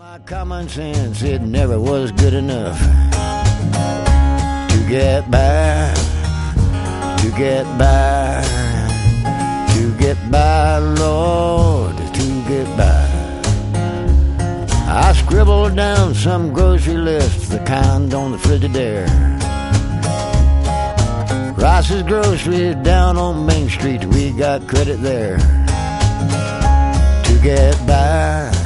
My common sense, it never was good enough to get by, to get by, to get by, Lord, to get by. I scribbled down some grocery list, the kind on the Frigidaire. Rice's Grocery down on Main Street, we got credit there. To get by,